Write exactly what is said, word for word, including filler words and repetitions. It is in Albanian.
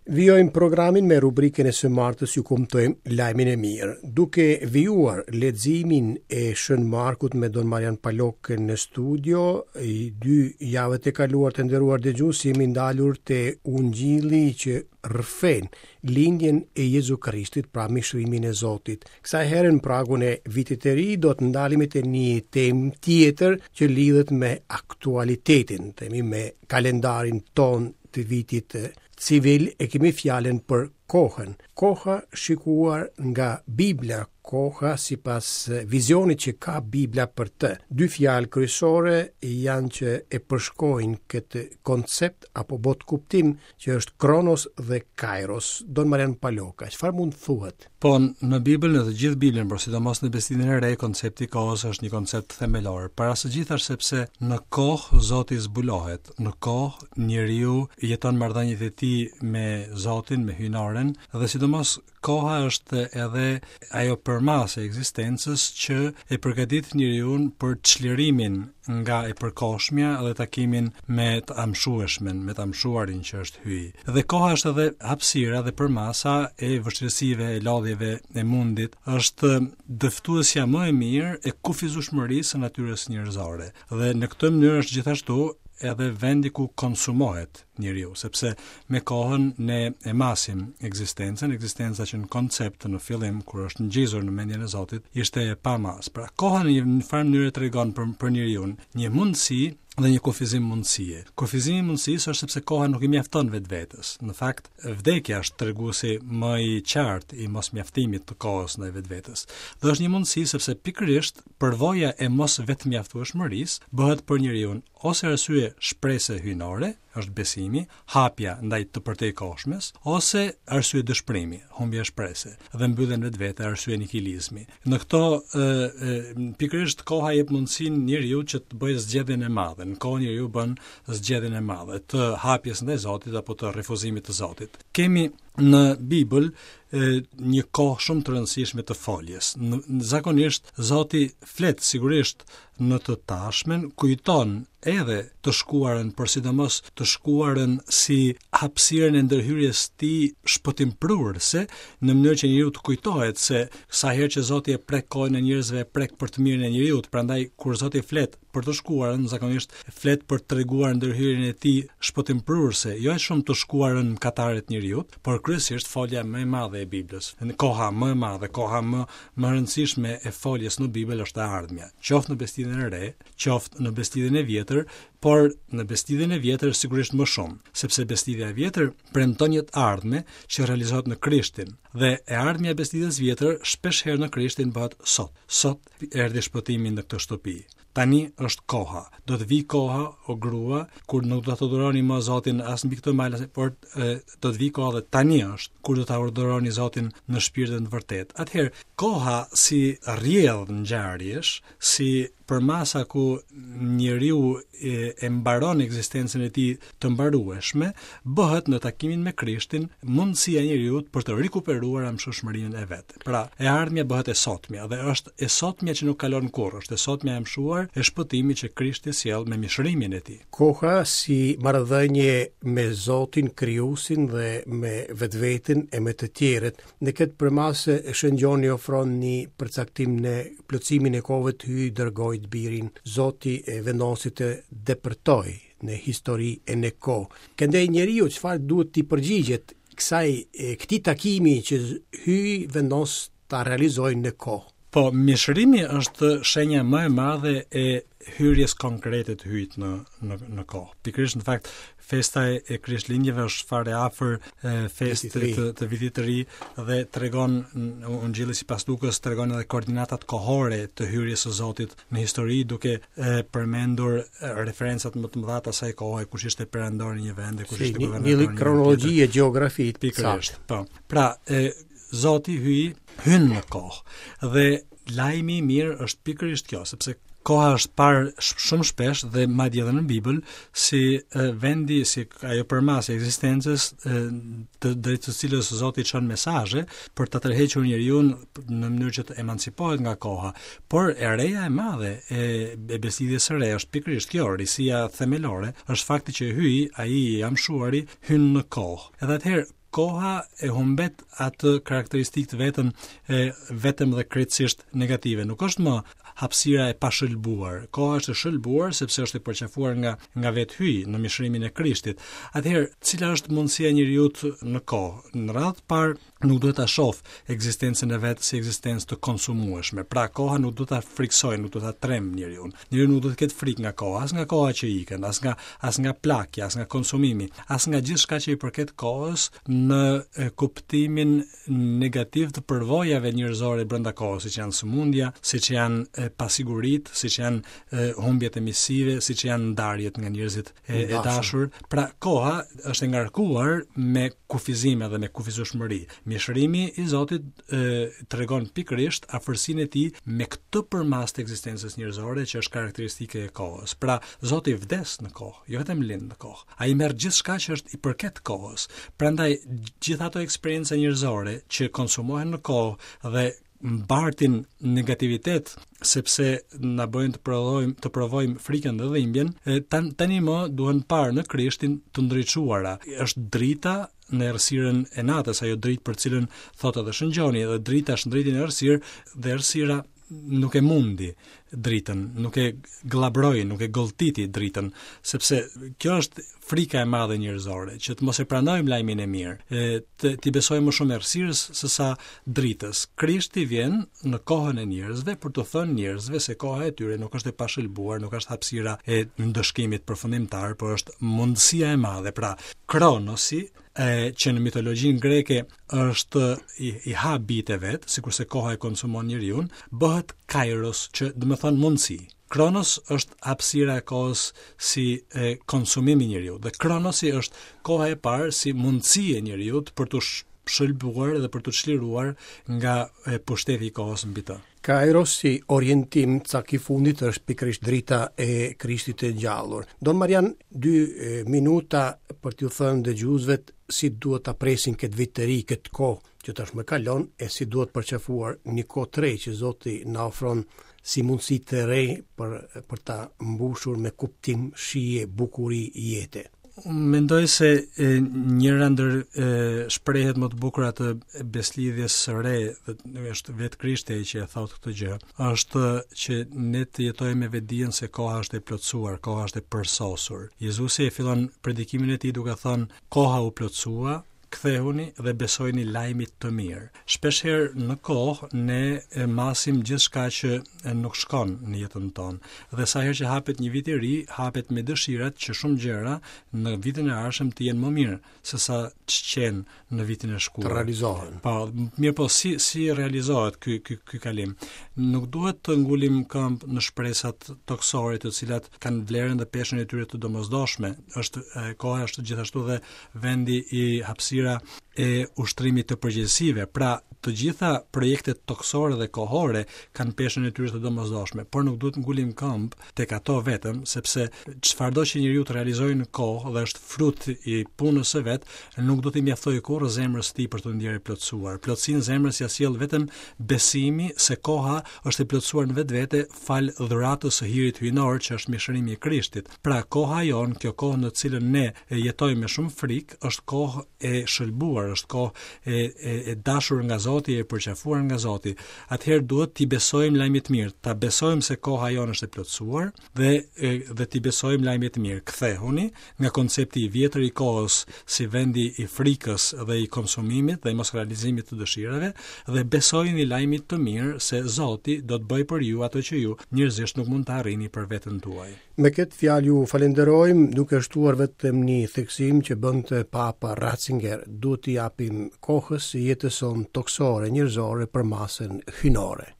Vijojmë programin me rubrikën e së martës, ju kumtojmë lajmin e mirë. Duke vijuar leximin e Shën Markut me Don Marian Palokën në studio, i dy javët e kaluar të nderuar dëgjues, jemi ndalur te Ungjilli që rrëfen lindjen e Jezu Krishtit, pra mishërimin e Zotit. Kësaj herë në pragun e vitit të ri do të ndalemi te një temë tjetër që lidhet me aktualitetin, themi me kalendarin ton të vitit civil, e kemi fjalen për kohën. Koha shikuar nga Biblia, koha sipas vizionit që ka Biblia për të. Dy fjalë kryesore janë që e përshkojnë këtë koncept apo bot kuptim që është Kronos dhe Kairos. Don Marian Paloka, çfarë mund thuhet? Po, në Bibël, në të gjithë Biblën, por sidomos në Besimin e Re, koncepti kohës është një koncept themelor. Para së gjithash sepse në kohë Zoti zbulohet, në kohë njeriu jeton marrëdhëniet e tij me Zotin, me hyjnaren, dhe sidomos koha është edhe ajo përmasë e ekzistencës që e përgatit njeriu për çlirimin nga e përkohshmja dhe takimin me të amshueshmen, me të amshuarin që është hyj. Dhe koha është edhe hapësira dhe përmasa e vështirësive, e lodhjeve e mundit, është dëftuesja më e mirë e kufizueshmërisë së natyrës njerëzore. Dhe në këtë mënyrë është gjithashtu edhe vendi ku konsumohet njeriu, sepse me kohën ne e masim ekzistencën, ekzistenca që në koncept në fillim kur është ngjizur në mendjen e Zotit ishte e pamas. Pra koha në një farë mënyrë tregon për, për njeriu një mundësi dhe një kufizim mundësie. Kufizimi i mundësisë është sepse koha nuk i mjafton vetvetes. Në fakt, vdekja është treguesi më i qartë i mosmjaftimit të kohës ndaj vetvetes. Dhe është një mundësi sepse pikërisht përvoja e mos vetmjaftueshmërisë bëhet për njeriu ose arsye shprese hyjnore, është besimi, hapja ndaj të përtejkohshmes, ose arsye dëshpërimi, humbja shprese, dhe mbyllen vetvete arsye nikilizmi. Në këto e, e, pikërisht koha jep mundësinë njeriu që të bëjë zgjedhjen e madhe. Në kohë njeriu bën zgjedhjen e madhe të hapjes ndaj Zotit apo të refuzimit të Zotit. Kemi në Bibël e, një kohë shumë të rëndësishme të foljes. Në, zakonisht Zoti flet sigurisht në të tashmen, kujton edhe të shkuarën, por sidomos të shkuarën si hapësirën e ndërhyrjes tij shpëtimprurëse, në mënyrë që njeriu të kujtohet se sa herë që Zoti e prek kohën e njerëzve, e prek për të mirën e njeriu. Prandaj kur Zoti flet për të shkuarën, zakonisht flet për të treguar ndërhyrjen e tij shpëtimprurëse, jo e shumë të shkuarën kataret të njeriu, por kryesisht folja më e madhe e Biblës. Në koha më e madhe, koha më më e rëndësishme e foljes në Bibël është e ardhmja. Qoftë në Bestimin e Re, qoftë në Bestimin e Vjetër, por në Bestimin e Vjetër sigurisht më shumë, sepse Bestidja e Vjetër premton një ardhme që realizohet në Krishtin, dhe e ardhmja e Bestidjes Vjetër shpesh herë në Krishtin bëhet sot. Sot erdhi shpëtimi në këtë shtëpi. Tani është koha. Do të vi koha, o grua, kur nuk do të adhuroni më Zotin as mbi këtë malë, por e, do të vi koha dhe tani është kur do të adhuroni Zotin në shpirtin e vërtet. Atëherë, koha si rrjedh ngjarjesh, si përmasa ku njeriu e, e mbaron ekzistencën e tij të mbarueshme, bëhet në takimin me Krishtin mundësia e njeriu për të rikuperuar amshueshmërinë e vet. Pra, e ardhmja bëhet e sotmja dhe është e sotmja që nuk kalon kurrë, është e sotmja e mshuar e shpëtimit që Krishti sjell me mishërimin e tij. Koha si marrëdhënie me Zotin krijuesin dhe me vetveten e me të tjerët. Në këtë përmasë shëngjoni ofron një përcaktim në plotësimin e kohëve të hyj dërgoi të birin. Zoti e vendosi të depërtoj në histori e në kohë. Këndej njeriu çfarë duhet të përgjigjet kësaj këtij takimi që hyj vendos ta realizojë në kohë? Po, mishërimi është shenja më e madhe e hyrjes konkrete të hyjt në në në kohë. Pikërisht në fakt festa e Krishtlindjeve është fare afër festë të, të vitit të ri dhe tregon Ungjilli sipas Lukës tregon edhe koordinatat kohore të hyrjes së Zotit në histori, duke e, përmendur e, referencat më të mëdha të asaj kohe, kush ishte perandori i një vendi, kush ishte guvernatori. Një kronologji e gjeografisë pikërisht. Po. Pra, e, Zoti hyj hyn në kohë dhe lajmi i mirë është pikërisht kjo, sepse koha është parë shumë shpesh dhe madje edhe në Bibël si e, vendi, si ajo përmasë e ekzistencës të drejt të cilës Zoti çon mesazhe për të tërhequr njeriu në mënyrë që të emancipohet nga koha. Por e reja e madhe e, e besëdhjes së re është pikërisht kjo, risia themelore, është fakti që hyj ai i amshuari hyn në kohë. Edhe atëherë koha e humbet atë karakteristikë të vetën e vetëm dhe krejtësisht negative. Nuk është më hapësira e pashëlbuar. Koha është e shëlbuar sepse është e përqafuar nga nga vethyj në mishërimin e Krishtit. Atëherë, cila është mundësia e njeriu në kohë? Në radhë parë nuk duhet ta shoh ekzistencën e vet si ekzistencë të konsumueshme. Pra koha nuk duhet ta friksojë, nuk duhet ta trem njeriu. Njeriu nuk duhet të ketë frikë nga koha, as nga koha që ikën, as nga as nga plakja, as nga konsumimi, as nga gjithçka që i përket kohës në e, kuptimin negativ të përvojave njerëzore brenda kohës, siç janë sëmundja, siç janë e, pasiguritë, siç janë e, humbjet e misive, siç janë ndarjet nga njerëzit e, e dashur. Pra koha është e ngarkuar me kufizime dhe me kufizueshmëri. Mishërimi i Zotit e, tregon pikërisht afërsinë e tij me këtë përmas të ekzistencës njerëzore që është karakteristike e kohës. Pra Zoti vdes në kohë, jo vetëm lind në kohë. Ai merr gjithçka që është i përket kohës. Prandaj gjithë ato eksperjenca njerëzore që konsumohen në kohë dhe mbartin negativitet sepse na bëjnë të provojmë të provojmë frikën dhe dhimbjen, tan, tani më duhen parë në Krishtin të ndriçuara. Është drita në errësirën e natës, ajo dritë për cilën thotë edhe Shëngjoni, dhe drita është ndritjen e errësirë dhe errësira nuk e mundi dritën, nuk e glabroi, nuk e golltiti dritën, sepse kjo është frika e madhe njerëzore, që të mos e pranojmë lajmin e mirë, e, të, të besojmë më shumë errësirës sesa dritës. Krishti vjen në kohën e njerëzve për të thënë njerëzve se koha e tyre nuk është e pashëlbuar, nuk është hapësira e ndëshkimit përfundimtar, por është mundësia e madhe. Pra, Kronosi, e, që në mitologjinë greke është i, i ha bite vet, sikurse koha e konsumon njeriu, bëhet kairos, që do të thonë mundësi. Kronos është hapësira e kohës si e, konsumimi i njeriu, dhe Kronosi është koha e parë si mundësi e njeriu për të shëlbuar dhe për të çliruar nga e, pushteti i kohës mbi të. Kairos si orientim cak i fundit është pikërisht drita e Krishtit e gjallur. Don Marian, dy e, minuta për t'ju thënë dëgjuesve si duhet ta presin këtë vit të ri, këtë kohë që tashmë kalon, e si duhet përqafuar një kohë të re që Zoti na ofron si mundësi të re për për ta mbushur me kuptim, shije, bukuri jete. Mendoj se e, njëra ndër e, shprehet më të bukura të beslidhjes së re, dhe është vetë Krishti që e thotë këtë gjë, është që ne të jetojmë me vetdijen se koha është e plotësuar, koha është e përsosur. Jezusi e fillon predikimin e tij duke thënë: koha u plotësua, kthehuni dhe besojini lajmit të mirë. Shpeshherë në kohë ne e masim gjithçka që nuk shkon në jetën tonë. Dhe sa herë që hapet një vit i ri, hapet me dëshirat që shumë gjëra në vitin e ardhshëm të jenë më mirë se sa ç'qen në vitin e shkuar. Të realizohen. Po, mirë, po si si realizohet ky ky ky kalim? Nuk duhet të ngulim këmbë në shpresat toksore, të cilat kanë vlerën dhe peshën e tyre të domosdoshme. Është e, koha është gjithashtu dhe vendi i hapësirë e ushtrimit të përgjegjësive. Pra, të gjitha projektet toksore dhe kohore kanë peshën e tyre të domosdoshme, por nuk duhet ngulim këmbë tek ato vetëm, sepse çfarëdo që njeriu të realizojë në kohë dhe është frut i punës së vet, nuk do t'i mjaftojë kurrë zemrës së tij për të ndjerë plotësuar. Plotësinë zemrës ja sjell vetëm besimi se koha është e plotësuar në vetvete fal dhuratës së hirit hyjnor që është mishërimi i Krishtit. Pra, koha jon, kjo kohë në cilën ne jetojmë me shumë frikë, është kohë e shëlbuar, është kohë e, e, e dashur nga Zoti, e përqafuar nga Zoti. Atëherë duhet t'i besojmë lajmit të mirë, ta besojmë se koha jonë është e plotësuar dhe e, dhe t'i besojmë lajmit të mirë. Kthehuni nga koncepti i vjetër i kohës si vendi i frikës dhe i konsumimit dhe i mos realizimit të dëshirave, dhe besojini lajmit të mirë se Zoti do të bëjë për ju ato që ju njerëzisht nuk mund të arrini për veten tuaj. Me këtë fjalë ju falenderojmë, duke shtuar vetëm një theksim që bënte Papa Ratzinger: duhet t'i japim kohës jetëson toksore njerëzore për masën hyjnore.